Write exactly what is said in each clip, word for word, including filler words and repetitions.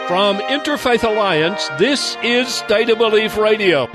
From Interfaith Alliance, this is State of Belief Radio.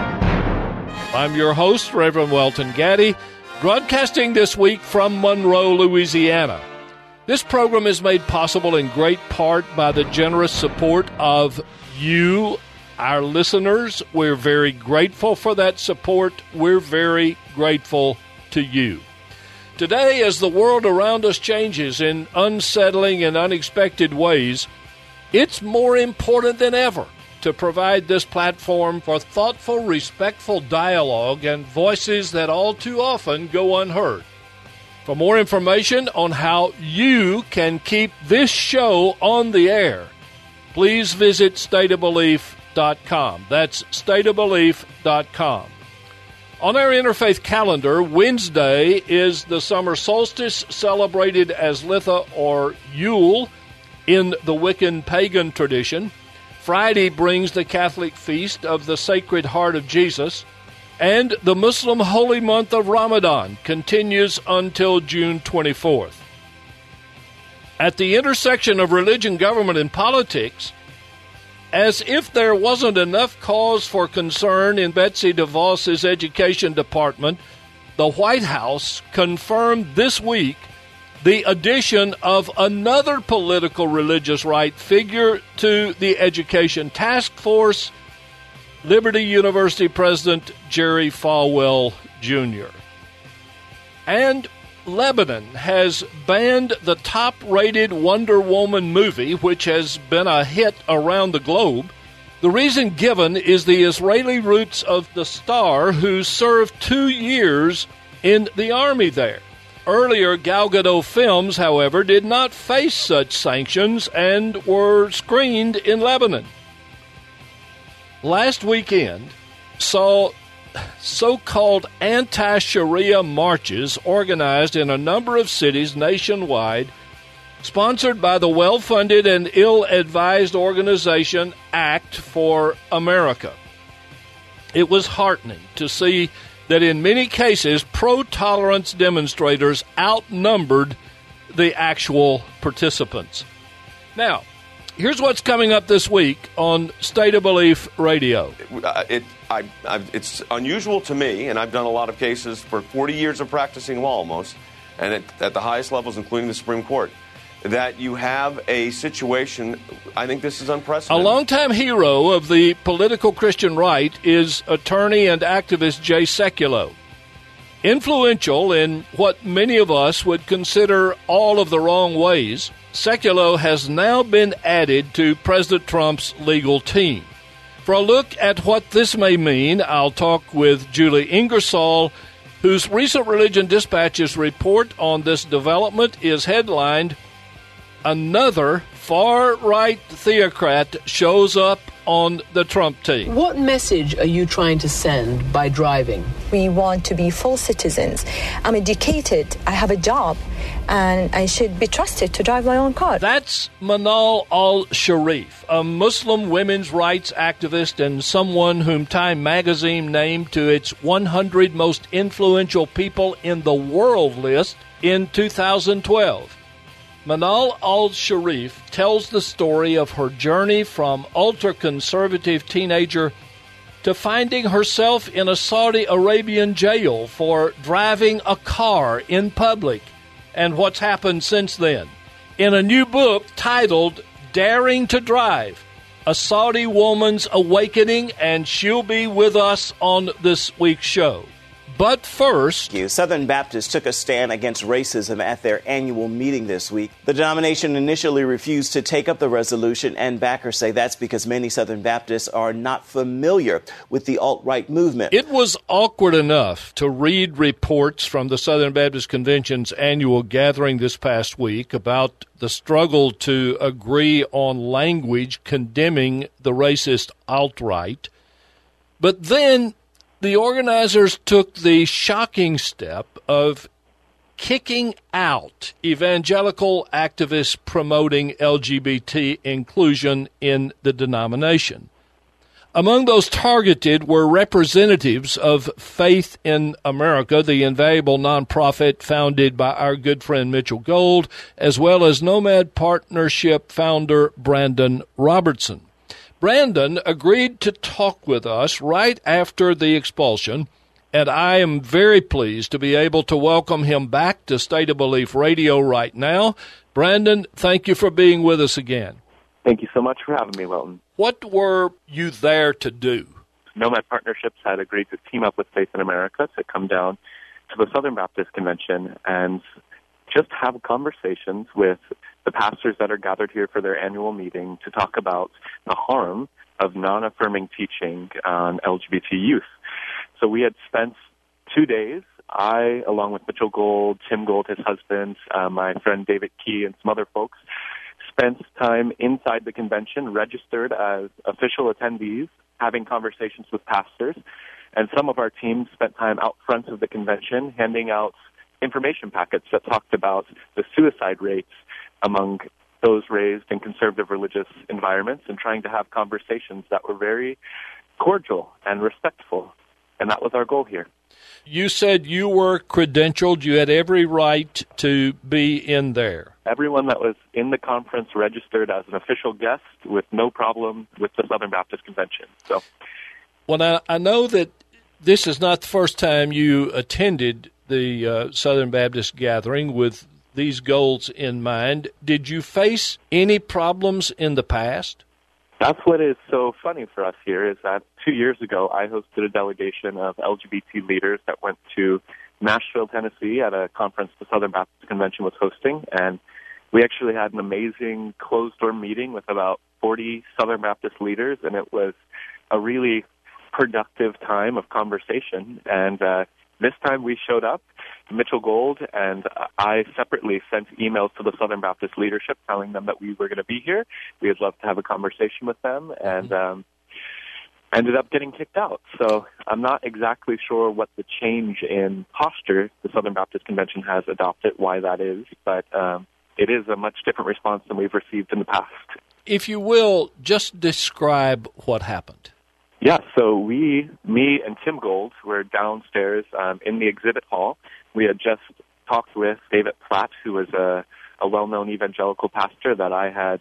I'm your host, Reverend Welton Gaddy, broadcasting this week from Monroe, Louisiana. This program is made possible in great part by the generous support of you, our listeners. We're very grateful for that support. We're very grateful to you. Today, as the world around us changes in unsettling and unexpected ways, it's more important than ever to provide this platform for thoughtful, respectful dialogue and voices that all too often go unheard. For more information on how you can keep this show on the air, please visit state of belief dot com. That's state of belief dot com. On our interfaith calendar, Wednesday is the summer solstice, celebrated as Litha or Yule in the Wiccan pagan tradition. Friday brings the Catholic feast of the Sacred Heart of Jesus, and the Muslim holy month of Ramadan continues until June twenty-fourth. At the intersection of religion, government, and politics, as if there wasn't enough cause for concern in Betsy DeVos's Education Department, the White House confirmed this week the addition of another political religious right figure to the Education Task Force, Liberty University President Jerry Falwell, Junior And Lebanon has banned the top-rated Wonder Woman movie, which has been a hit around the globe. The reason given is the Israeli roots of the star, who served two years in the army there. Earlier Gal Gadot films, however, did not face such sanctions and were screened in Lebanon. Last weekend saw so-called anti-Sharia marches organized in a number of cities nationwide, sponsored by the well-funded and ill-advised organization Act for America. It was heartening to see that in many cases, pro-tolerance demonstrators outnumbered the actual participants. Now, here's what's coming up this week on State of Belief Radio. Uh, it, I, I, it's unusual to me, and I've done a lot of cases for forty years of practicing law almost, and at, at the highest levels, including the Supreme Court, that you have a situation. I think this is unprecedented. A longtime hero of the political Christian right is attorney and activist Jay Sekulow. Influential in what many of us would consider all of the wrong ways, Sekulow has now been added to President Trump's legal team. For a look at what this may mean, I'll talk with Julie Ingersoll, whose recent Religion Dispatches report on this development is headlined, "Another far-right theocrat shows up on the Trump team." What message are you trying to send by driving? We want to be full citizens. I'm educated, I have a job, and I should be trusted to drive my own car. That's Manal al-Sharif, a Muslim women's rights activist and someone whom Time magazine named to its one hundred most influential people in the world list in two thousand twelve. Manal al-Sharif tells the story of her journey from ultra-conservative teenager to finding herself in a Saudi Arabian jail for driving a car in public, and what's happened since then. In a new book titled Daring to Drive, A Saudi Woman's Awakening, and she'll be with us on this week's show. But first, Southern Baptists took a stand against racism at their annual meeting this week. The denomination initially refused to take up the resolution, and backers say that's because many Southern Baptists are not familiar with the alt-right movement. It was awkward enough to read reports from the Southern Baptist Convention's annual gathering this past week about the struggle to agree on language condemning the racist alt-right. But then the organizers took the shocking step of kicking out evangelical activists promoting L G B T inclusion in the denomination. Among those targeted were representatives of Faith in America, the invaluable nonprofit founded by our good friend Mitchell Gold, as well as Nomad Partnership founder Brandon Robertson. Brandon agreed to talk with us right after the expulsion, and I am very pleased to be able to welcome him back to State of Belief Radio right now. Brandon, thank you for being with us again. Thank you so much for having me, Welton. What were you there to do? Nomad Partnerships had agreed to team up with Faith in America to come down to the Southern Baptist Convention and just have conversations with the pastors that are gathered here for their annual meeting to talk about the harm of non-affirming teaching on L G B T youth. So we had spent two days, I, along with Mitchell Gold, Tim Gold, his husband, uh, my friend David Key, and some other folks, spent time inside the convention, registered as official attendees, having conversations with pastors. And some of our teams spent time out front of the convention handing out information packets that talked about the suicide rates among those raised in conservative religious environments and trying to have conversations that were very cordial and respectful. And that was our goal here. You said you were credentialed. You had every right to be in there. Everyone that was in the conference registered as an official guest with no problem with the Southern Baptist Convention. So, well, now, I know that this is not the first time you attended the uh, Southern Baptist gathering with these goals in mind. Did you face any problems in the past? That's what is so funny for us here is that two years ago, I hosted a delegation of L G B T leaders that went to Nashville, Tennessee at a conference the Southern Baptist Convention was hosting, and we actually had an amazing closed-door meeting with about forty Southern Baptist leaders, and it was a really productive time of conversation. And uh, this time we showed up, Mitchell Gold and I separately sent emails to the Southern Baptist leadership telling them that we were going to be here. We would love to have a conversation with them, and um, ended up getting kicked out. So I'm not exactly sure what the change in posture the Southern Baptist Convention has adopted, why that is, but um, it is a much different response than we've received in the past. If you will, just describe what happened. Yeah, so we, me and Tim Gold, were downstairs um, in the exhibit hall. We had just talked with David Platt, who was a, a well-known evangelical pastor that I had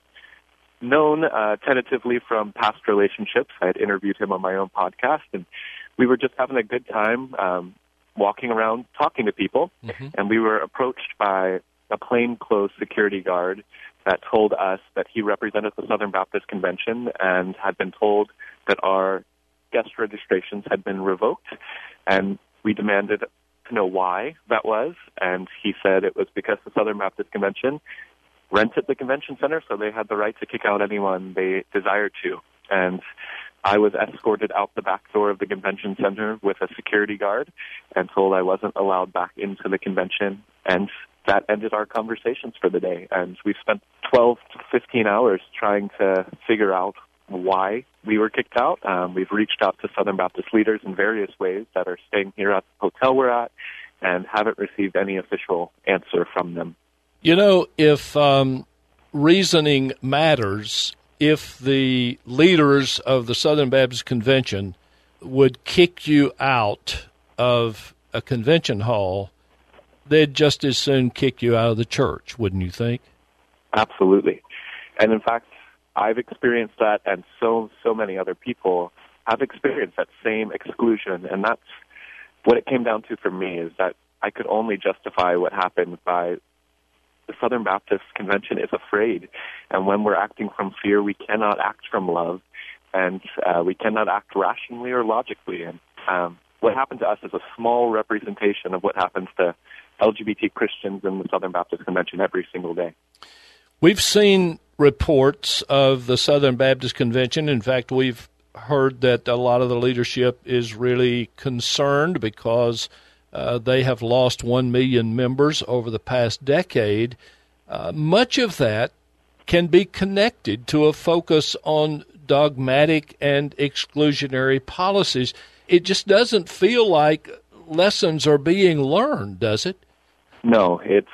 known uh, tentatively from past relationships. I had interviewed him on my own podcast, and we were just having a good time um, walking around talking to people, mm-hmm. and we were approached by a plainclothes security guard that told us that he represented the Southern Baptist Convention and had been told that our guest registrations had been revoked, and we demanded to know why that was, and he said it was because the Southern Baptist Convention rented the convention center, so they had the right to kick out anyone they desired to. And I was escorted out the back door of the convention center with a security guard and told I wasn't allowed back into the convention, and that ended our conversations for the day. And we spent twelve to fifteen hours trying to figure out why we were kicked out. Um, we've reached out to Southern Baptist leaders in various ways that are staying here at the hotel we're at and haven't received any official answer from them. You know, if um, reasoning matters, if the leaders of the Southern Baptist Convention would kick you out of a convention hall, they'd just as soon kick you out of the church, wouldn't you think? Absolutely. And in fact, I've experienced that, and so, so many other people have experienced that same exclusion. And that's what it came down to for me, is that I could only justify what happened by the Southern Baptist Convention is afraid. And when we're acting from fear, we cannot act from love, and uh, we cannot act rationally or logically. And um, what happened to us is a small representation of what happens to L G B T Christians in the Southern Baptist Convention every single day. We've seen reports of the Southern Baptist Convention. In fact, we've heard that a lot of the leadership is really concerned because uh, they have lost one million members over the past decade. Uh, much of that can be connected to a focus on dogmatic and exclusionary policies. It just doesn't feel like lessons are being learned, does it? No, it's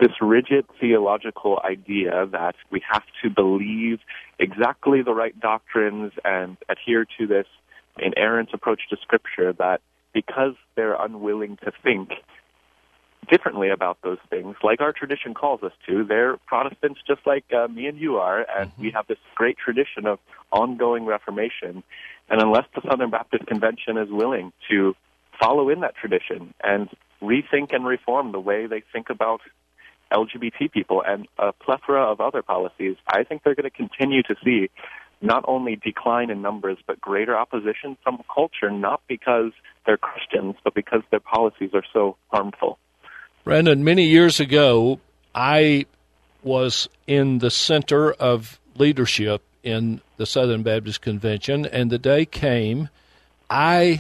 this rigid theological idea that we have to believe exactly the right doctrines and adhere to this inerrant approach to Scripture, that because they're unwilling to think differently about those things, like our tradition calls us to, they're Protestants just like uh, me and you are, and mm-hmm. we have this great tradition of ongoing Reformation. And unless the Southern Baptist Convention is willing to follow in that tradition and rethink and reform the way they think about L G B T people and a plethora of other policies, I think they're going to continue to see not only decline in numbers, but greater opposition from culture, not because they're Christians, but because their policies are so harmful. Brandon, many years ago, I was in the center of leadership in the Southern Baptist Convention, and the day came, I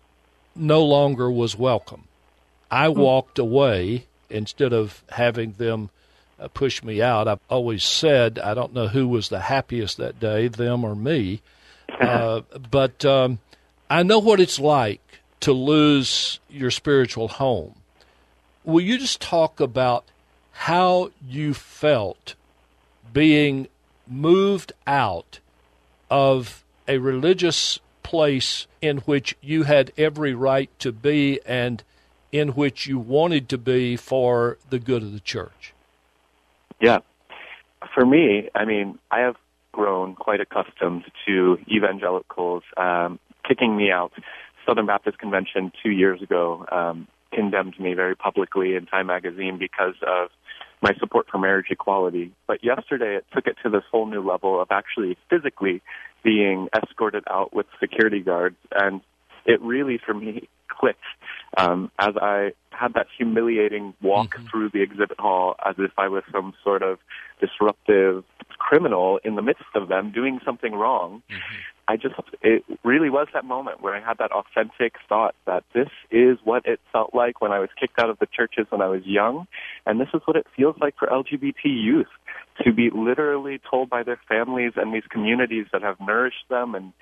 no longer was welcome. I walked away instead of having them uh, push me out. I've always said I don't know who was the happiest that day, them or me, uh, but um, I know what it's like to lose your spiritual home. Will you just talk about how you felt being moved out of a religious place in which you had every right to be and in which you wanted to be for the good of the church? Yeah. For me, I mean, I have grown quite accustomed to evangelicals um, kicking me out. Southern Baptist Convention two years ago um, condemned me very publicly in Time magazine because of my support for marriage equality. But yesterday it took it to this whole new level of actually physically being escorted out with security guards. And it really, for me, clicked um, as I had that humiliating walk mm-hmm. through the exhibit hall as if I was some sort of disruptive criminal in the midst of them doing something wrong. Mm-hmm. I just, it really was that moment where I had that authentic thought that this is what it felt like when I was kicked out of the churches when I was young, and this is what it feels like for L G B T youth, to be literally told by their families and these communities that have nourished them and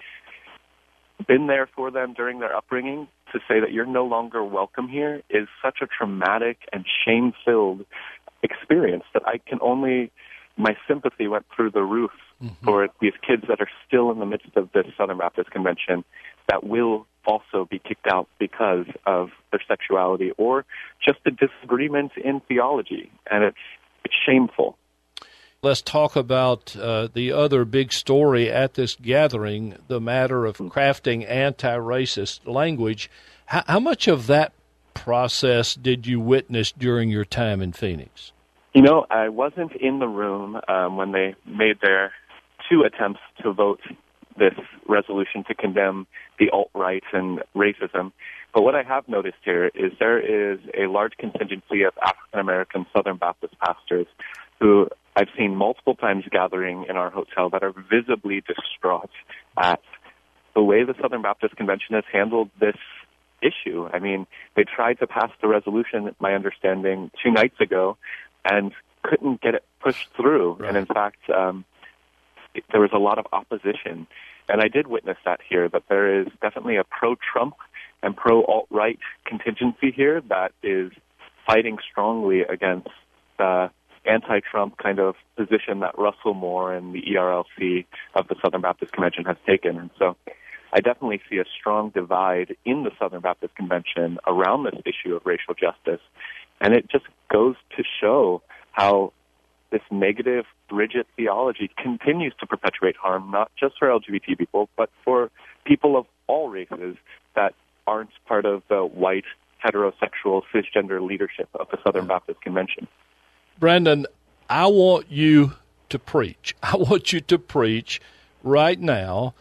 been there for them during their upbringing, to say that you're no longer welcome here is such a traumatic and shame-filled experience that I can only, my sympathy went through the roof mm-hmm. for these kids that are still in the midst of this Southern Baptist Convention that will also be kicked out because of their sexuality or just a disagreement in theology. And it's, it's shameful. Let's talk about uh, the other big story at this gathering, the matter of crafting anti-racist language. How, how much of that process did you witness during your time in Phoenix? You know, I wasn't in the room um, when they made their two attempts to vote this resolution to condemn the alt-right and racism. But what I have noticed here is there is a large contingency of African-American Southern Baptist pastors who I've seen multiple times gathering in our hotel that are visibly distraught at the way the Southern Baptist Convention has handled this issue. I mean, they tried to pass the resolution, my understanding, two nights ago and couldn't get it pushed through. Right. And in fact, um, it, there was a lot of opposition. And I did witness that here, that there is definitely a pro-Trump and pro-alt-right contingency here that is fighting strongly against the anti-Trump kind of position that Russell Moore and the E R L C of the Southern Baptist Convention has taken. And so I definitely see a strong divide in the Southern Baptist Convention around this issue of racial justice. And it just goes to show how this negative, rigid theology continues to perpetuate harm, not just for L G B T people, but for people of all races that aren't part of the white, heterosexual, cisgender leadership of the Southern Baptist Convention. Brandon, I want you to preach. I want you to preach right now.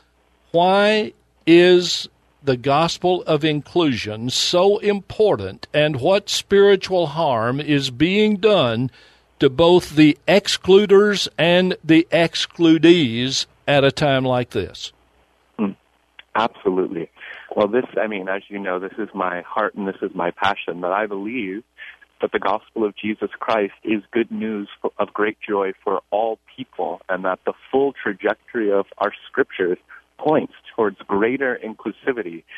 Why is the gospel of inclusion so important, and what spiritual harm is being done to both the excluders and the excludees at a time like this? Mm, absolutely. Well, this, I mean, as you know, this is my heart and this is my passion, that I believe that the gospel of Jesus Christ is good news for, of great joy for all people, and that the full trajectory of our scriptures points towards greater inclusivity.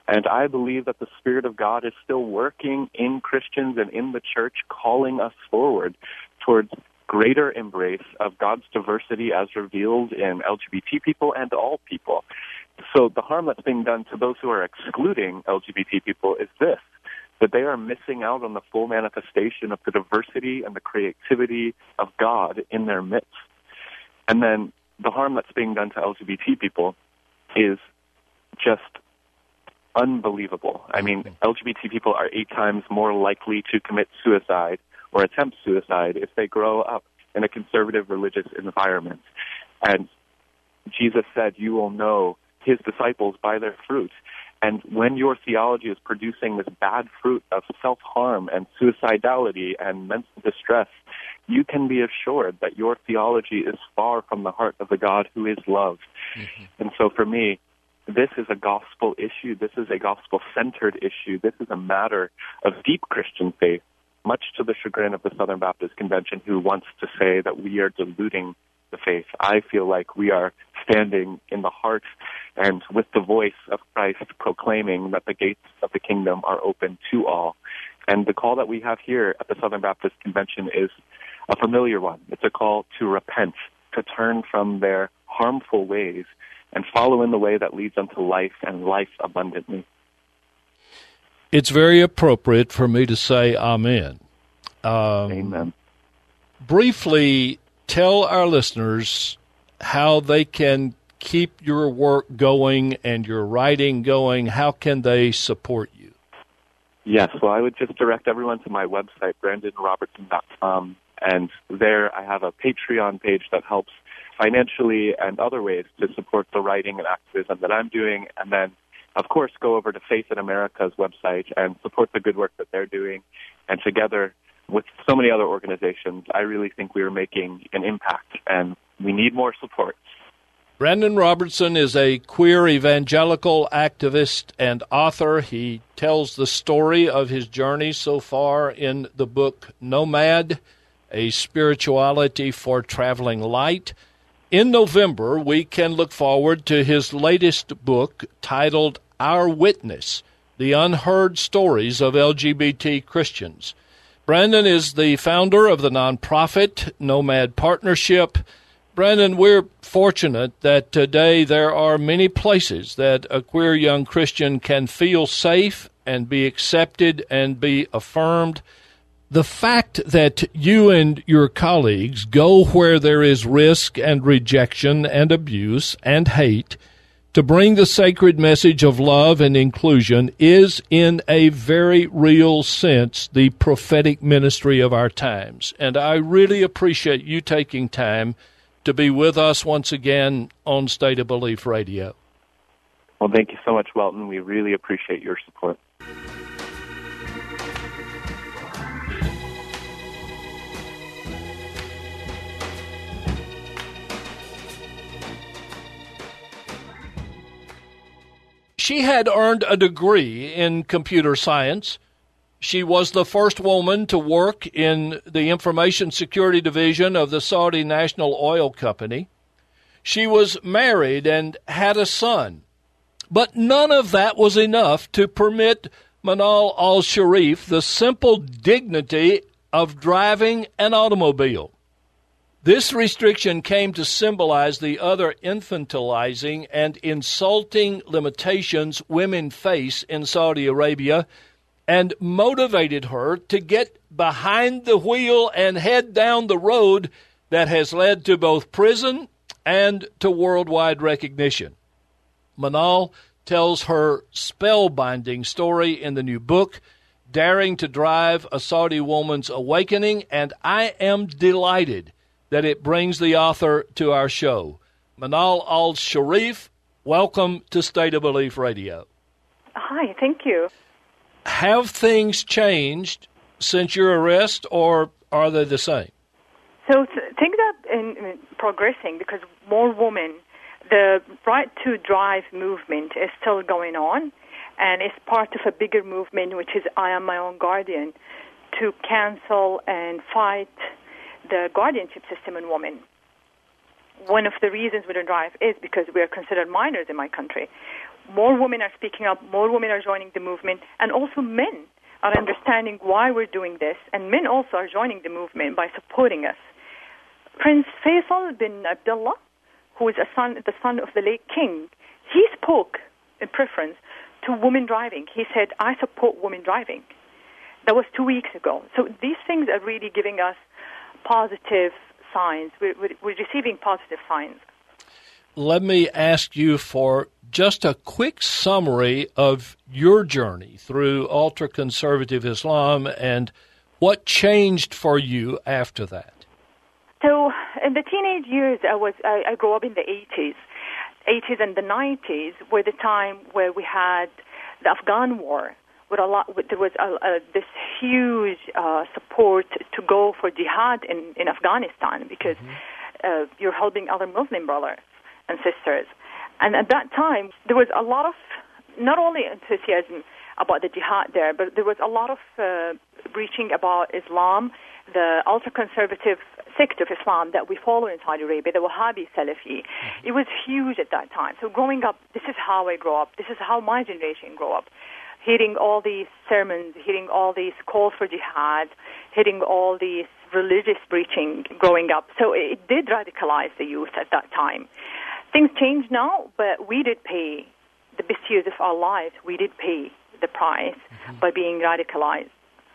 And I believe that the Spirit of God is still working in Christians and in the church, calling us forward towards greater embrace of God's diversity as revealed in L G B T people and all people. So the harm that's being done to those who are excluding L G B T people is this, that they are missing out on the full manifestation of the diversity and the creativity of God in their midst. And then the harm that's being done to L G B T people is just unbelievable. I mean, L G B T people are eight times more likely to commit suicide or attempt suicide if they grow up in a conservative religious environment. And Jesus said, you will know his disciples by their fruit. And when your theology is producing this bad fruit of self-harm and suicidality and mental distress, you can be assured that your theology is far from the heart of the God who is love. Mm-hmm. And so for me, this is a gospel issue. This is a gospel-centered issue. This is a matter of deep Christian faith, much to the chagrin of the Southern Baptist Convention, who wants to say that we are diluting the faith. I feel like we are standing in the heart and with the voice of Christ proclaiming that the gates of the kingdom are open to all. And the call that we have here at the Southern Baptist Convention is a familiar one. It's a call to repent, to turn from their harmful ways and follow in the way that leads unto life and life abundantly. It's very appropriate for me to say amen. Um, amen. Briefly, tell our listeners how they can keep your work going and your writing going. How can they support you? Yes, well, I would just direct everyone to my website, brandon robertson dot com, and there I have a Patreon page that helps financially and other ways to support the writing and activism that I'm doing, and then, of course, go over to Faith in America's website and support the good work that they're doing, and together with so many other organizations, I really think we are making an impact, and we need more support. Brandon Robertson is a queer evangelical activist and author. He tells the story of his journey so far in the book Nomad, A Spirituality for Traveling Light. In November, we can look forward to his latest book titled Our Witness, The Unheard Stories of L G B T Christians. Brandon is the founder of the nonprofit Nomad Partnership. Brandon, we're fortunate that today there are many places that a queer young Christian can feel safe and be accepted and be affirmed. The fact that you and your colleagues go where there is risk and rejection and abuse and hate to bring the sacred message of love and inclusion is, in a very real sense, the prophetic ministry of our times. And I really appreciate you taking time to be with us once again on State of Belief Radio. Well, thank you so much, Welton. We really appreciate your support. She had earned a degree in computer science. She was the first woman to work in the Information Security Division of the Saudi National Oil Company. She was married and had a son. But none of that was enough to permit Manal al-Sharif the simple dignity of driving an automobile. This restriction came to symbolize the other infantilizing and insulting limitations women face in Saudi Arabia and motivated her to get behind the wheel and head down the road that has led to both prison and to worldwide recognition. Manal tells her spellbinding story in the new book, Daring to Drive, A Saudi Woman's Awakening, and I am delighted that it brings the author to our show. Manal al-Sharif, welcome to State of Belief Radio. Hi, thank you. Have things changed since your arrest, or are they the same? So th- things are in, in progressing because more women, the right to drive movement is still going on, and it's part of a bigger movement, which is I Am My Own Guardian, to cancel and fight the guardianship system in women. One of the reasons we don't drive is because we are considered minors in my country. more women are speaking up, more women are joining the movement, and also men are understanding why we're doing this, and men also are joining the movement by supporting us. Prince Faisal bin Abdullah, who is a son, the son of the late king, he spoke in preference to women driving. He said, I support women driving. That was two weeks ago. So these things are really giving us positive signs. We're, we're, we're receiving positive signs. Let me ask you for just a quick summary of your journey through ultra-conservative Islam and what changed for you after that. So in the teenage years, I was I, I grew up in the eighties. eighties and the nineties were the time where we had the Afghan war. With a lot, with, there was a, a, this huge uh, support to go for jihad in, in Afghanistan because mm-hmm. uh, you're helping other Muslim brothers and sisters. And at that time, there was a lot of, not only enthusiasm about the jihad there, but there was a lot of uh, preaching about Islam, the ultra-conservative sect of Islam that we follow in Saudi Arabia, the Wahhabi Salafi. Mm-hmm. It was huge at that time. So growing up, this is how I grew up. This is how my generation grew up. Hearing all these sermons, hearing all these calls for jihad, hearing all these religious preaching growing up. So it did radicalize the youth at that time. Things change now, but we did pay the best years of our lives. We did pay the price mm-hmm. by being radicalized.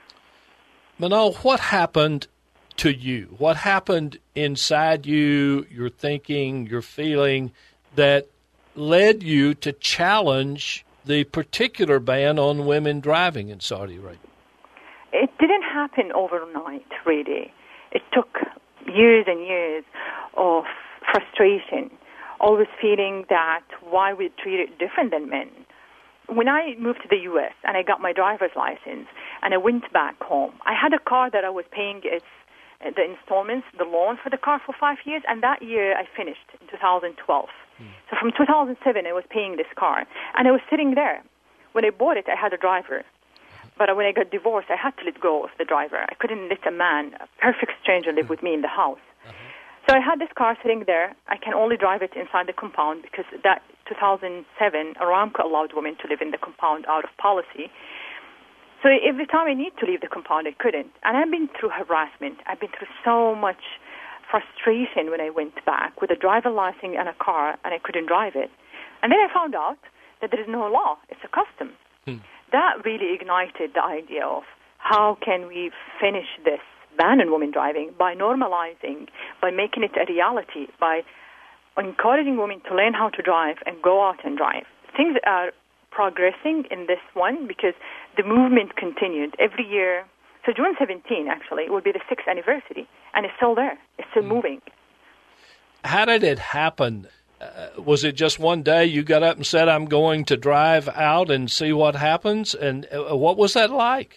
Manal, what happened to you? What happened inside you, your thinking, your feeling, that led you to challenge the particular ban on women driving in Saudi Arabia? It didn't happen overnight, really. It took years and years of frustration, always feeling that why we treated different than men. When I moved to the U S and I got my driver's license and I went back home, I had a car that I was paying its the installments, the loan for the car for five years, and that year I finished in two thousand twelve. Mm. So from two thousand seven, I was paying this car, and I was sitting there. When I bought it, I had a driver. But when I got divorced, I had to let go of the driver. I couldn't let a man, a perfect stranger, live with me in the house. Uh-huh. So I had this car sitting there. I can only drive it inside the compound because that two thousand seven, Aramco allowed women to live in the compound out of policy. So every time I need to leave the compound, I couldn't. And I've been through harassment. I've been through so much frustration when I went back with a driver license and a car, and I couldn't drive it. And then I found out that there is no law. It's a custom. Hmm. That really ignited the idea of how can we finish this ban on women driving by normalizing, by making it a reality, by encouraging women to learn how to drive and go out and drive. Things are progressing in this one because the movement continued every year. So June seventeenth, actually, will be the sixth anniversary, and it's still there. It's still mm. moving. How did it happen? Uh, was it just one day you got up and said, I'm going to drive out and see what happens? And uh, what was that like?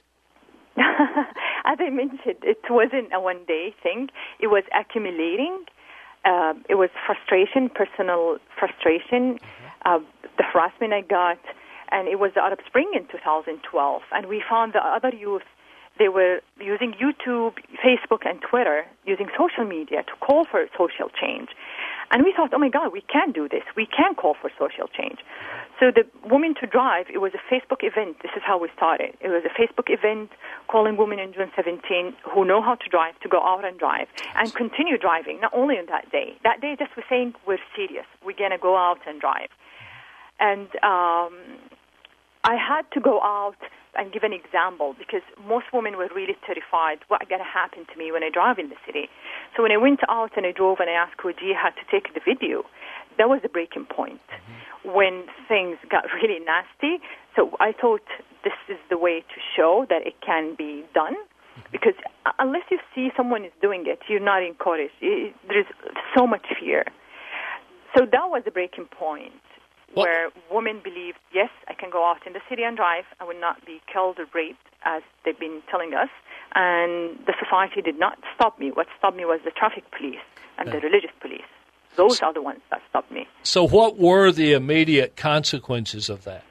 As I mentioned, it wasn't a one-day thing. It was accumulating. Uh, it was frustration, personal frustration, mm-hmm. uh, the harassment I got. And it was the Arab Spring in two thousand twelve. And we found the other youth, they were using YouTube, Facebook, and Twitter, using social media to call for social change. And we thought, oh, my God, we can do this. We can call for social change. So the Women to Drive, it was a Facebook event. This is how we started. It was a Facebook event calling women in June seventeenth who know how to drive to go out and drive and continue driving, not only on that day. That day just was saying, we're serious. We're going to go out and drive. And um, I had to go out and give an example because most women were really terrified what's going to happen to me when I drive in the city. So when I went out and I drove and I asked Wajia to take the video, that was the breaking point mm-hmm. when things got really nasty. So I thought this is the way to show that it can be done mm-hmm. because unless you see someone is doing it, you're not encouraged. There's so much fear. So that was the breaking point. Well, where women believed, yes, I can go out in the city and drive. I will not be killed or raped, as they've been telling us. And the society did not stop me. What stopped me was the traffic police and the religious police. Those are the ones that stopped me. So what were the immediate consequences of that?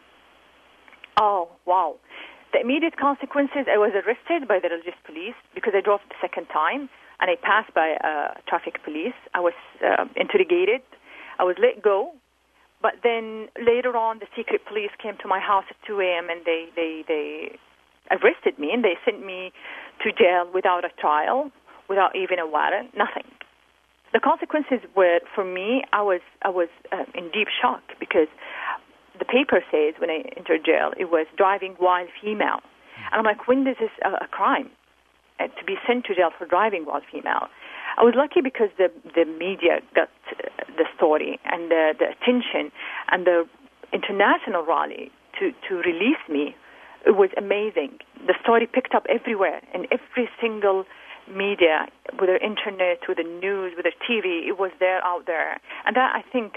Oh, wow. The immediate consequences, I was arrested by the religious police because I drove the second time, and I passed by uh, traffic police. I was uh, interrogated. I was let go. But then later on, the secret police came to my house at two a.m. and they, they, they arrested me, and they sent me to jail without a trial, without even a warrant, nothing. The consequences were, for me, I was I was uh, in deep shock because the paper says when I entered jail, it was driving while female. And I'm like, when is this a, a crime? Uh, to be sent to jail for driving while female. I was lucky because the, the media got the story and the, the attention and the international rally to, to release me. It was amazing. The story picked up everywhere in every single media, whether internet, whether news, whether T V, it was there out there. And that, I think,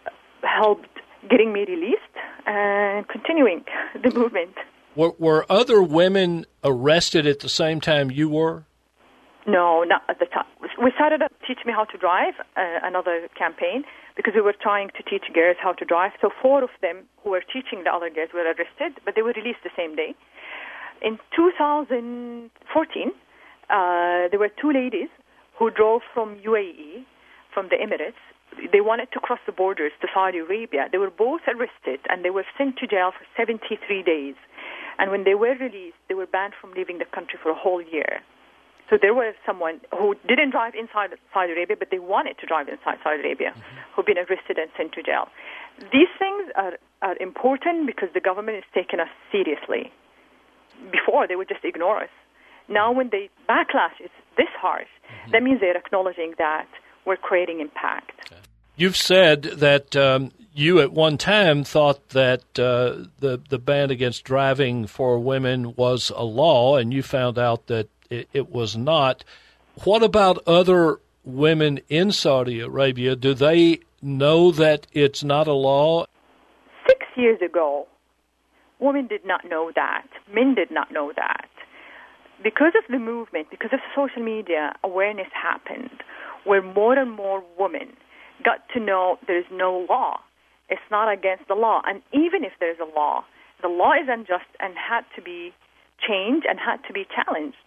helped getting me released and continuing the movement. Were, were other women arrested at the same time you were? No, not at the time. We started to Teach Me How to Drive, uh, another campaign, because we were trying to teach girls how to drive. So four of them who were teaching the other girls were arrested, but they were released the same day. In two thousand fourteen, uh, there were two ladies who drove from U A E, from the Emirates. They wanted to cross the borders to Saudi Arabia. They were both arrested, and they were sent to jail for seventy-three days. And when they were released, they were banned from leaving the country for a whole year. So there was someone who didn't drive inside Saudi Arabia, but they wanted to drive inside Saudi Arabia, mm-hmm. who've been arrested and sent to jail. These things are, are important because the government is taking us seriously. Before, they would just ignore us. Now when the backlash is this harsh, mm-hmm. that means they're acknowledging that we're creating impact. You've said that um, you at one time thought that uh, the, the ban against driving for women was a law, and you found out that it, it was not. What about other women in Saudi Arabia? Do they know that it's not a law? Six years ago, women did not know that. Men did not know that. Because of the movement, because of social media, awareness happened where more and more women got to know there's no law. It's not against the law. And even if there's a law, the law is unjust and had to be changed and had to be challenged.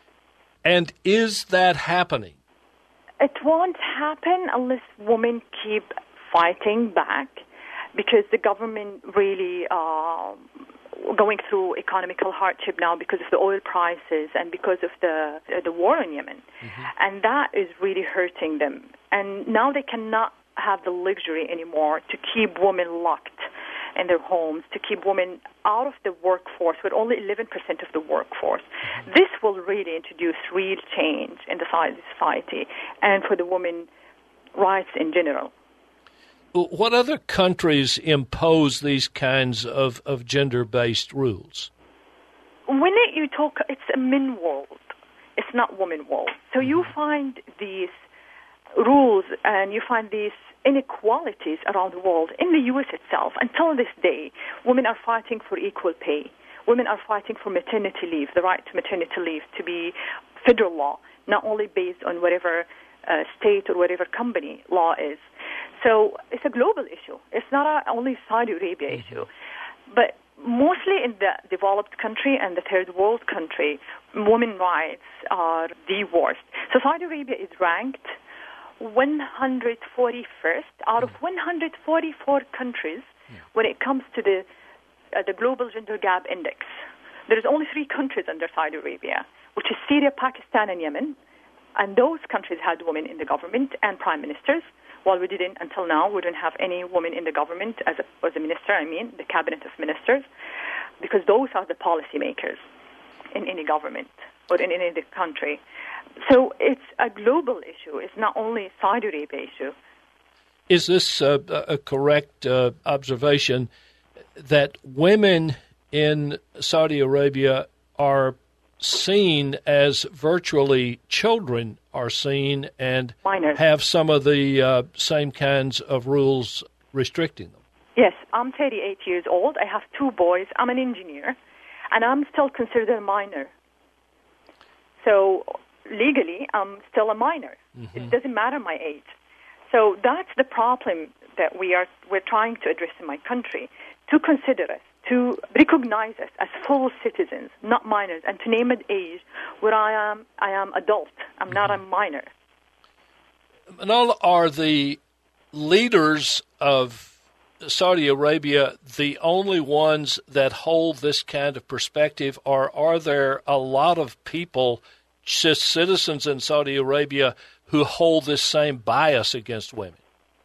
And is that happening? It won't happen unless women keep fighting back, because the government really uh, going through economical hardship now because of the oil prices and because of the uh, the war in Yemen. Mm-hmm. And that is really hurting them. And now they cannot have the luxury anymore to keep women locked in their homes, to keep women out of the workforce, with only eleven percent of the workforce. Mm-hmm. This will really introduce real change in the society and for the women rights in general. What other countries impose these kinds of, of gender-based rules? When it, you talk, it's a men world. It's not women world. So mm-hmm. you find these rules and you find these inequalities around the world. In the U S itself, until this day, women are fighting for equal pay. Women are fighting for maternity leave, the right to maternity leave to be federal law, not only based on whatever uh, state or whatever company law is. So it's a global issue. It's not a only Saudi Arabia mm-hmm. issue. But mostly in the developed country and the third world country, women's rights are the worst. So Saudi Arabia is ranked one hundred forty-first out of one hundred forty-four countries yeah. when it comes to the uh, the Global Gender Gap Index. There is only three countries under Saudi Arabia, which is Syria, Pakistan, and Yemen. And those countries had women in the government and prime ministers, while we didn't, until now, we didn't have any women in the government as a, as a minister, I mean, the cabinet of ministers, because those are the policymakers in any government or in any country. So it's a global issue. It's not only a Saudi Arabia issue. Is this uh, a correct uh, observation that women in Saudi Arabia are seen as virtually children are seen and Minors. have some of the uh, same kinds of rules restricting them? Yes, I'm thirty-eight years old. I have two boys. I'm an engineer, and I'm still considered a minor. So legally, I'm still a minor. Mm-hmm. It doesn't matter my age. So that's the problem that we are we're trying to address in my country, to consider us, to recognize us as full citizens, not minors, and to name an age where I am I am adult. I'm mm-hmm. not a minor. Manal, are the leaders of Saudi Arabia the only ones that hold this kind of perspective, or are there a lot of people, just citizens in Saudi Arabia, who hold this same bias against women?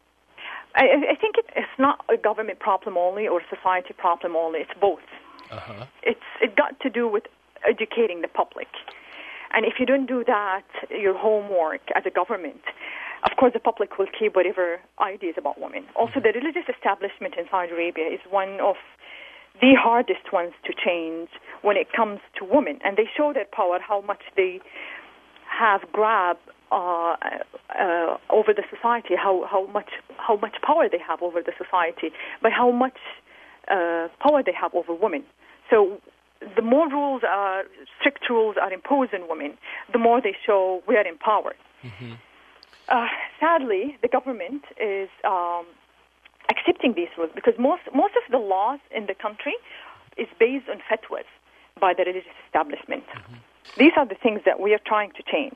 I, I think it, it's not a government problem only or a society problem only. It's both. Uh-huh. It's it got to do with educating the public. And if you don't do that, your homework as a government, of course the public will keep whatever ideas about women. Also, the religious establishment in Saudi Arabia is one of the hardest ones to change when it comes to women. And they show their power, how much they have grabbed uh, uh, over the society, how, how much how much power they have over the society, but how much uh, power they have over women. So the more rules are, strict rules are imposed on women, the more they show we are empowered. Mm-hmm. Uh, sadly, the government is um, accepting these rules because most most of the laws in the country is based on fatwas by the religious establishment. Mm-hmm. These are the things that we are trying to change.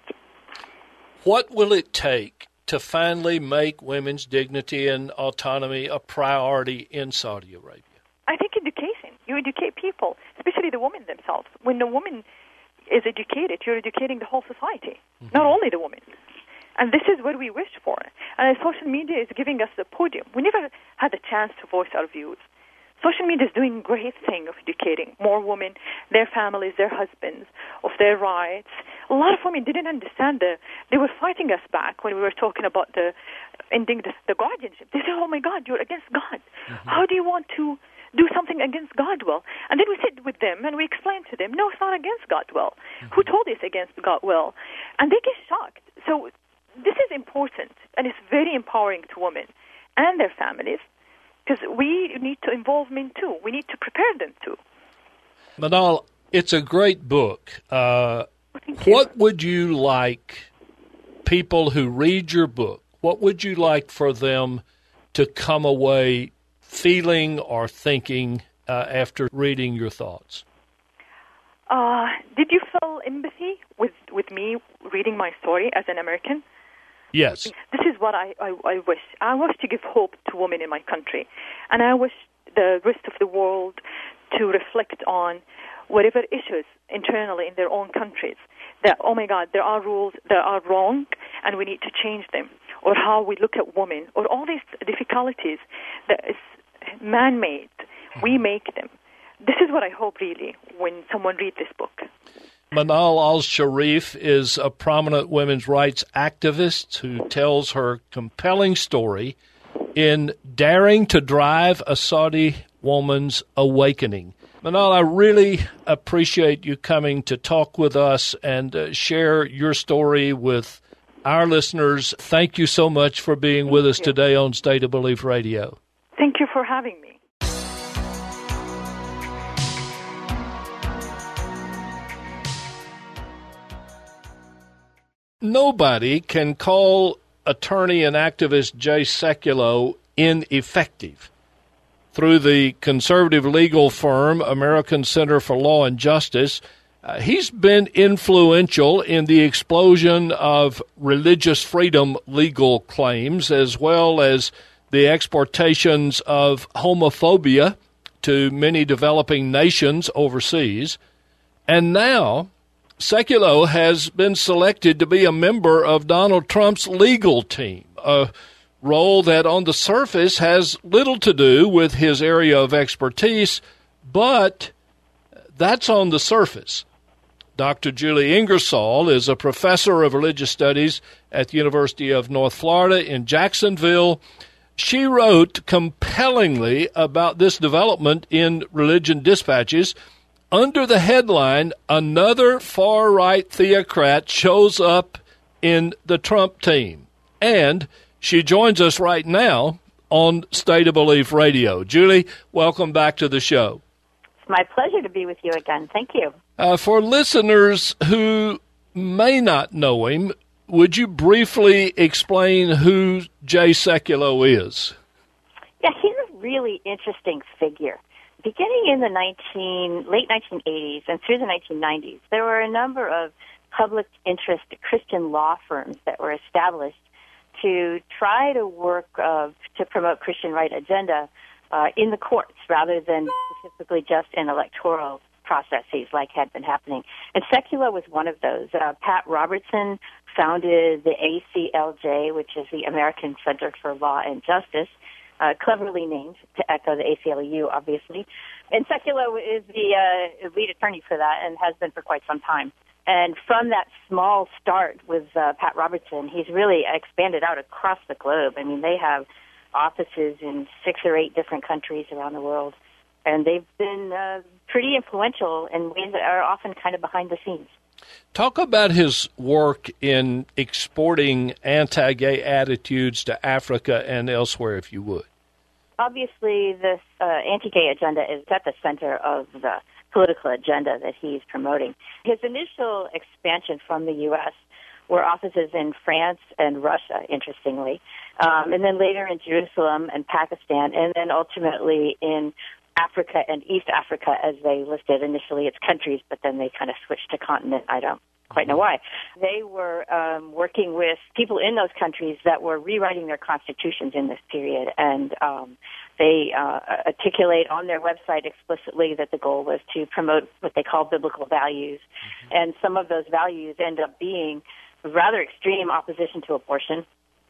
What will it take to finally make women's dignity and autonomy a priority in Saudi Arabia? I think education. You educate people, especially the women themselves. When the woman is educated, you're educating the whole society, mm-hmm. not only the women. And this is what we wish for. And social media is giving us the podium. We never had the chance to voice our views. Social media is doing a great thing of educating more women, their families, their husbands, of their rights. A lot of women didn't understand the. They were fighting us back when we were talking about the ending the, the guardianship. They said, "Oh my God, you're against God. Mm-hmm. How do you want to do something against God will?" And then we sit with them and we explain to them, "No, it's not against God will. Mm-hmm. Who told you it's against God will?" And they get shocked. So this is important, and it's very empowering to women and their families. Because we need to involve men, too. We need to prepare them, too. Manal, it's a great book. Uh, what would you like people who read your book, what would you like for them to come away feeling or thinking uh, after reading your thoughts? Uh, did you feel empathy with, with me reading my story as an American? Yes. This is what I, I, I wish. I wish to give hope to women in my country. And I wish the rest of the world to reflect on whatever issues internally in their own countries. That, oh my God, there are rules that are wrong and we need to change them. Or how we look at women. Or all these difficulties that is man-made. We make them. This is what I hope, really, when someone reads this book. Manal Al-Sharif is a prominent women's rights activist who tells her compelling story in Daring to Drive a Saudi Woman's Awakening. Manal, I really appreciate you coming to talk with us and uh, share your story with our listeners. Thank you so much for being Thank with us you. today on State of Belief Radio. Thank you for having me. Nobody can call attorney and activist Jay Sekulow ineffective. Through the conservative legal firm American Center for Law and Justice, uh, he's been influential in the explosion of religious freedom legal claims, as well as the exportations of homophobia to many developing nations overseas. And now Sekulow has been selected to be a member of Donald Trump's legal team, a role that on the surface has little to do with his area of expertise, but that's on the surface. Doctor Julie Ingersoll is a professor of religious studies at the University of North Florida in Jacksonville. She wrote compellingly about this development in Religion Dispatches under the headline, "Another far-right theocrat shows up in the Trump team." And she joins us right now on State of Belief Radio. Julie, welcome back to the show. It's my pleasure to be with you again. Thank you. Uh, for listeners who may not know him, would you briefly explain who Jay Sekulow is? Yeah, he's a really interesting figure. Beginning in the nineteen, late nineteen eighties and through the nineteen nineties, there were a number of public interest Christian law firms that were established to try to work uh, to promote Christian right agenda uh, in the courts rather than specifically just in electoral processes like had been happening. And Sekula was one of those. Uh, Pat Robertson founded the A C L J, which is the American Center for Law and Justice, uh, cleverly named to echo the A C L U, obviously. And Sekula is the uh, lead attorney for that and has been for quite some time. And from that small start with uh, Pat Robertson, he's really expanded out across the globe. I mean, they have offices in six or eight different countries around the world, and they've been uh, pretty influential in ways that are often kind of behind the scenes. Talk about his work in exporting anti-gay attitudes to Africa and elsewhere, if you would. Obviously, this uh, anti-gay agenda is at the center of the political agenda that he's promoting. His initial expansion from the U S were offices in France and Russia, interestingly, um, and then later in Jerusalem and Pakistan, and then ultimately in Africa and East Africa, as they listed initially its countries, but then they kind of switched to continent. I don't quite know why. They were um, working with people in those countries that were rewriting their constitutions in this period, and um, they uh, articulate on their website explicitly that the goal was to promote what they call biblical values, mm-hmm. and some of those values end up being rather extreme opposition to abortion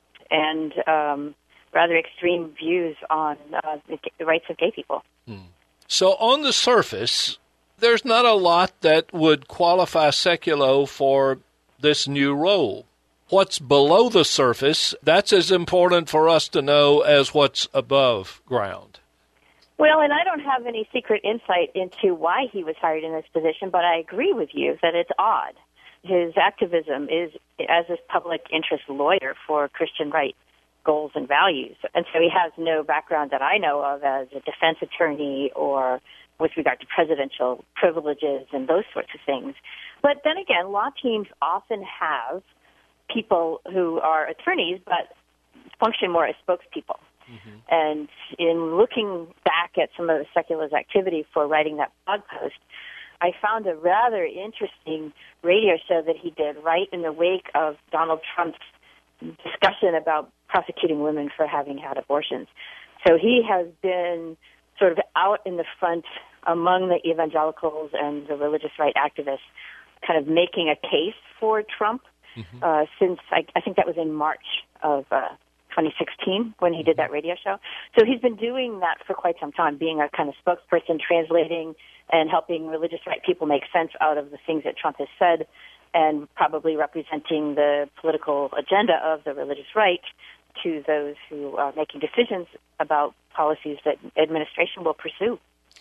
and um, rather extreme views on uh, the rights of gay people. Hmm. So on the surface, there's not a lot that would qualify Sekulow for this new role. What's below the surface, that's as important for us to know as what's above ground. Well, and I don't have any secret insight into why he was hired in this position, but I agree with you that it's odd. His activism is as a public interest lawyer for Christian rights goals and values. And so he has no background that I know of as a defense attorney or with regard to presidential privileges and those sorts of things. But then again, law teams often have people who are attorneys but function more as spokespeople. Mm-hmm. And in looking back at some of the Sekulow's activity for writing that blog post, I found a rather interesting radio show that he did right in the wake of Donald Trump's discussion about prosecuting women for having had abortions. So he has been sort of out in the front among the evangelicals and the religious right activists, kind of making a case for Trump mm-hmm. uh, since, I, I think that was in March of uh, twenty sixteen when he did that radio show. So he's been doing that for quite some time, being a kind of spokesperson, translating and helping religious right people make sense out of the things that Trump has said, and probably representing the political agenda of the religious right to those who are making decisions about policies that administration will pursue.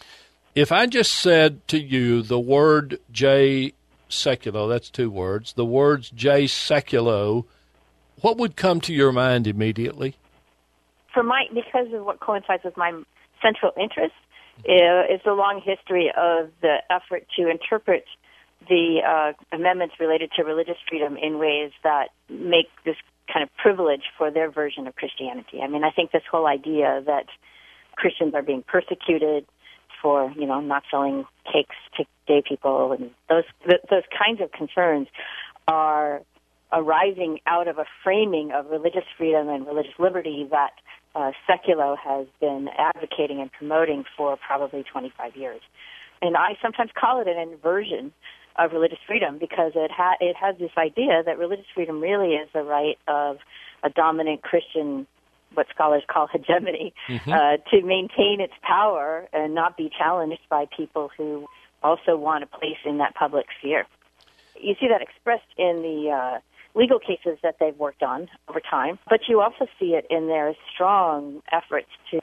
If I just said to you the word Jay Sekulow, that's two words, the words Jay Sekulow, what would come to your mind immediately? For my, because of what coincides with my central interest, uh, is the long history of the effort to interpret the uh, amendments related to religious freedom in ways that make this kind of privilege for their version of Christianity. I mean, I think this whole idea that Christians are being persecuted for, you know, not selling cakes to gay people and those th- those kinds of concerns are arising out of a framing of religious freedom and religious liberty that uh, Sekulow has been advocating and promoting for probably twenty-five years. And I sometimes call it an inversion of religious freedom because it ha- it has this idea that religious freedom really is the right of a dominant Christian, what scholars call hegemony, mm-hmm. uh, to maintain its power and not be challenged by people who also want a place in that public sphere. You see that expressed in the uh, legal cases that they've worked on over time, but you also see it in their strong efforts to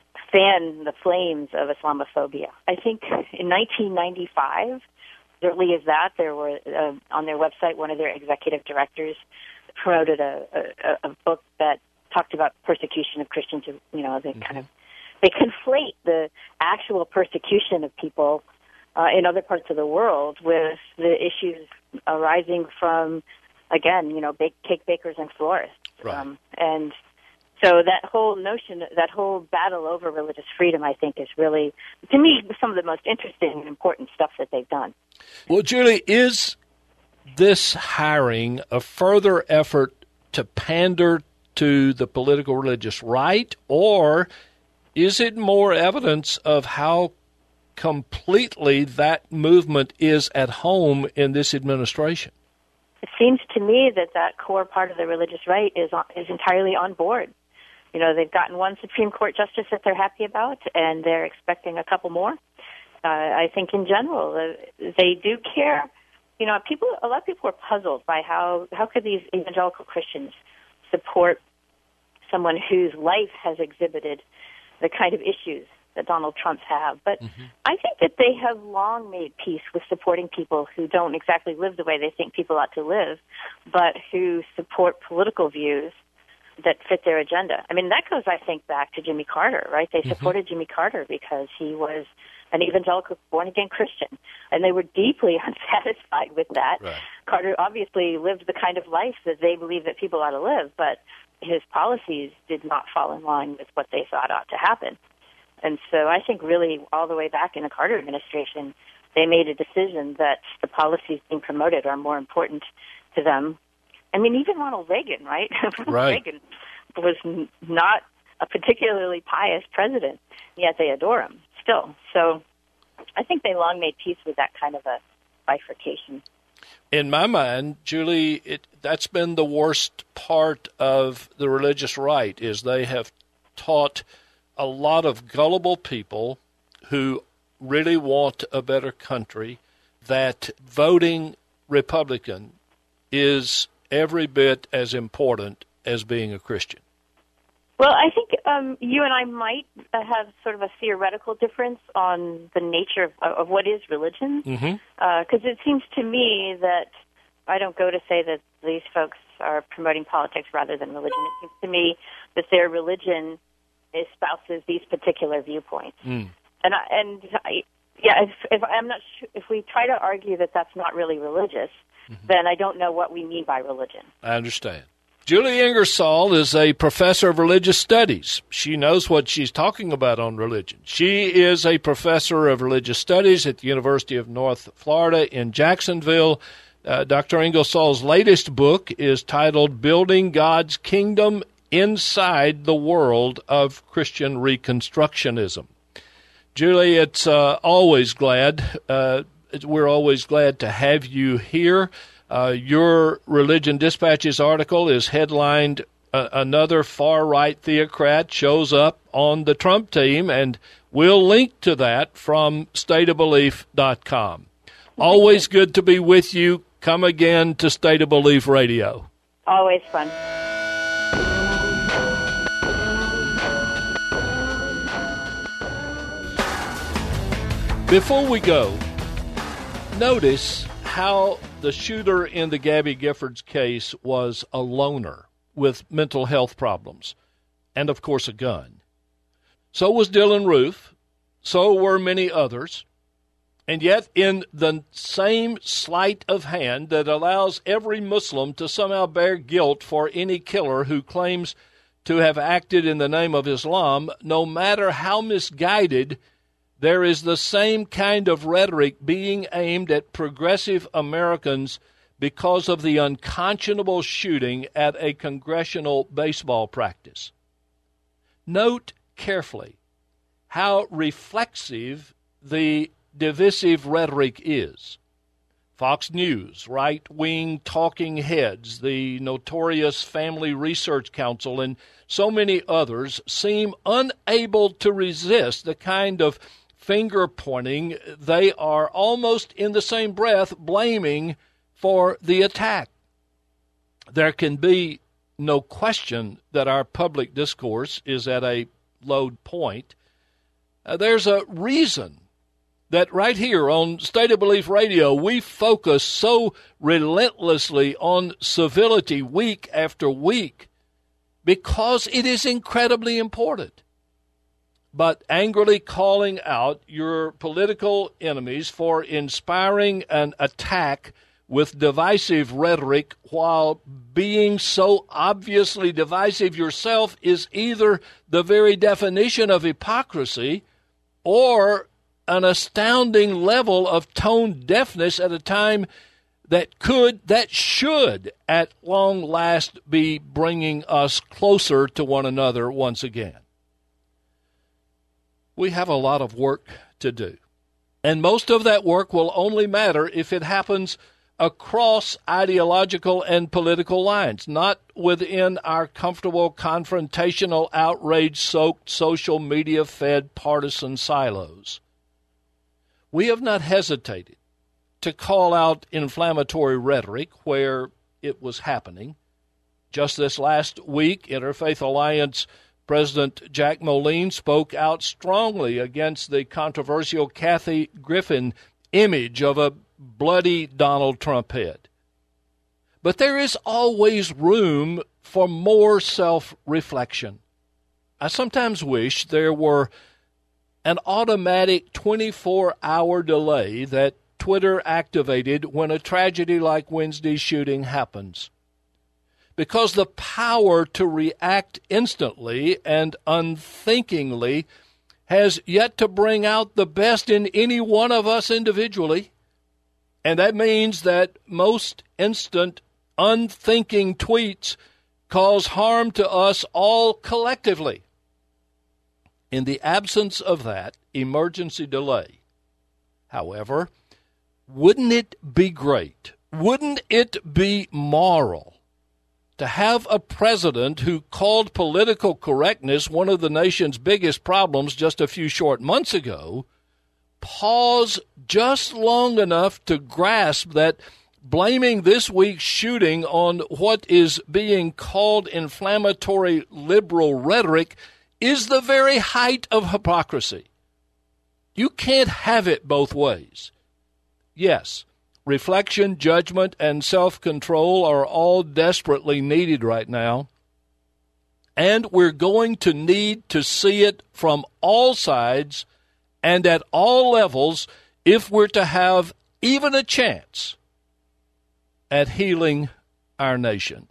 fan the flames of Islamophobia. I think in nineteen ninety-five, early as that, there were uh, on their website, one of their executive directors promoted a, a, a book that talked about persecution of Christians. You know, they mm-hmm. kind of they conflate the actual persecution of people uh, in other parts of the world with the issues arising from, again, you know, bake, cake bakers and florists, right. um, and so that whole notion, that whole battle over religious freedom, I think, is really, to me, some of the most interesting and important stuff that they've done. Well, Julie, is this hiring a further effort to pander to the political religious right, or is it more evidence of how completely that movement is at home in this administration? It seems to me that that core part of the religious right is on, is entirely on board. You know, they've gotten one Supreme Court justice that they're happy about, and they're expecting a couple more. Uh, I think in general, uh, they do care. You know, people. A lot of people are puzzled by how how could these evangelical Christians support someone whose life has exhibited the kind of issues that Donald Trump's have. But mm-hmm. I think that they have long made peace with supporting people who don't exactly live the way they think people ought to live, but who support political views that fit their agenda. I mean, that goes, I think, back to Jimmy Carter, right? They mm-hmm. supported Jimmy Carter because he was an evangelical born-again Christian, and they were deeply unsatisfied with that. Right. Carter obviously lived the kind of life that they believe that people ought to live, but his policies did not fall in line with what they thought ought to happen. And so I think really all the way back in the Carter administration, they made a decision that the policies being promoted are more important to them. I mean, even Ronald Reagan, right? Right. Reagan was n- not a particularly pious president, yet they adore him still. So I think they long made peace with that kind of a bifurcation. In my mind, Julie, it, that's been the worst part of the religious right, is they have taught a lot of gullible people who really want a better country that voting Republican is every bit as important as being a Christian. Well, I think um, you and I might uh, have sort of a theoretical difference on the nature of, of what is religion, because mm-hmm. uh, it seems to me that I don't go to say that these folks are promoting politics rather than religion. It seems to me that their religion espouses these particular viewpoints, mm. and I, and I, yeah, if, if I'm not sure, if we try to argue that that's not really religious, mm-hmm. then I don't know what we mean by religion. I understand. Julie Ingersoll is a professor of religious studies. She knows what she's talking about on religion. She is a professor of religious studies at the University of North Florida in Jacksonville. Uh, Doctor Ingersoll's latest book is titled Building God's Kingdom Inside the World of Christian Reconstructionism. Julie, it's uh, always glad, uh, we're always glad to have you here. Uh, your Religion Dispatches article is headlined, uh, Another Far-Right Theocrat Shows Up on the Trump Team, and we'll link to that from state of belief dot com. Always good to be with you. Come again to State of Belief Radio. Always fun. Before we go, notice how the shooter in the Gabby Giffords case was a loner with mental health problems and, of course, a gun. So was Dylan Roof. So were many others. And yet, in the same sleight of hand that allows every Muslim to somehow bear guilt for any killer who claims to have acted in the name of Islam, no matter how misguided, there is the same kind of rhetoric being aimed at progressive Americans because of the unconscionable shooting at a congressional baseball practice. Note carefully how reflexive the divisive rhetoric is. Fox News, right-wing talking heads, the notorious Family Research Council, and so many others seem unable to resist the kind of finger-pointing they are almost in the same breath blaming for the attack. There can be no question that our public discourse is at a low point. Uh, there's a reason that right here on State of Belief Radio, we focus so relentlessly on civility week after week because it is incredibly important. But angrily calling out your political enemies for inspiring an attack with divisive rhetoric while being so obviously divisive yourself is either the very definition of hypocrisy or an astounding level of tone deafness at a time that could, that should, at long last be bringing us closer to one another once again. we have a lot of work to do. And most of that work will only matter if it happens across ideological and political lines, not within our comfortable, confrontational, outrage-soaked, social media-fed partisan silos. We have not hesitated to call out inflammatory rhetoric where it was happening. Just this last week, Interfaith Alliance President Jack Moline spoke out strongly against the controversial Kathy Griffin image of a bloody Donald Trump head. But there is always room for more self-reflection. I sometimes wish there were an automatic twenty-four hour delay that Twitter activated when a tragedy like Wednesday's shooting happens. Because the power to react instantly and unthinkingly has yet to bring out the best in any one of us individually. And that means that most instant, unthinking tweets cause harm to us all collectively. In the absence of that emergency delay, however, wouldn't it be great, wouldn't it be moral to have a president who called political correctness one of the nation's biggest problems just a few short months ago, pause just long enough to grasp that blaming this week's shooting on what is being called inflammatory liberal rhetoric is the very height of hypocrisy. You can't have it both ways. Yes, reflection, judgment, and self-control are all desperately needed right now. And we're going to need to see it from all sides and at all levels if we're to have even a chance at healing our nation.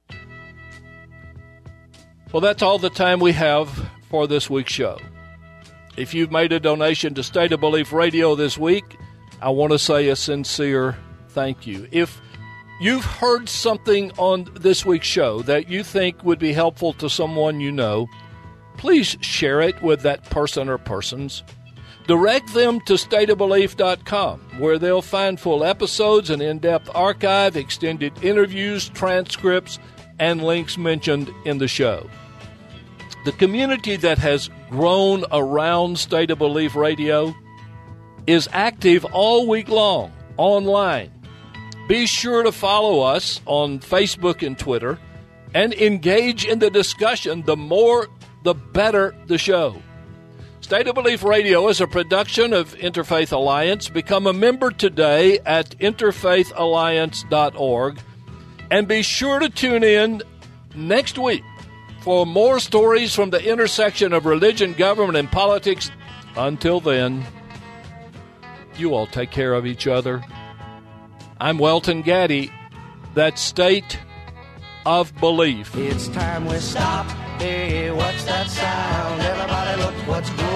Well, that's all the time we have for this week's show. If you've made a donation to State of Belief Radio this week, I want to say a sincere thank you. If you've heard something on this week's show that you think would be helpful to someone you know, please share it with that person or persons. Direct them to state of belief dot com, where they'll find full episodes, an in-depth archive, extended interviews, transcripts, and links mentioned in the show. The community that has grown around State of Belief Radio is active all week long online. Be sure to follow us on Facebook and Twitter and engage in the discussion. The more, the better the show. State of Belief Radio is a production of Interfaith Alliance. Become a member today at interfaith alliance dot org. And be sure to tune in next week for more stories from the intersection of religion, government, and politics. Until then, you all take care of each other. I'm Welton Gaddy. That's State of Belief. It's time we stop. Hey, what's that sound? Everybody look what's going on.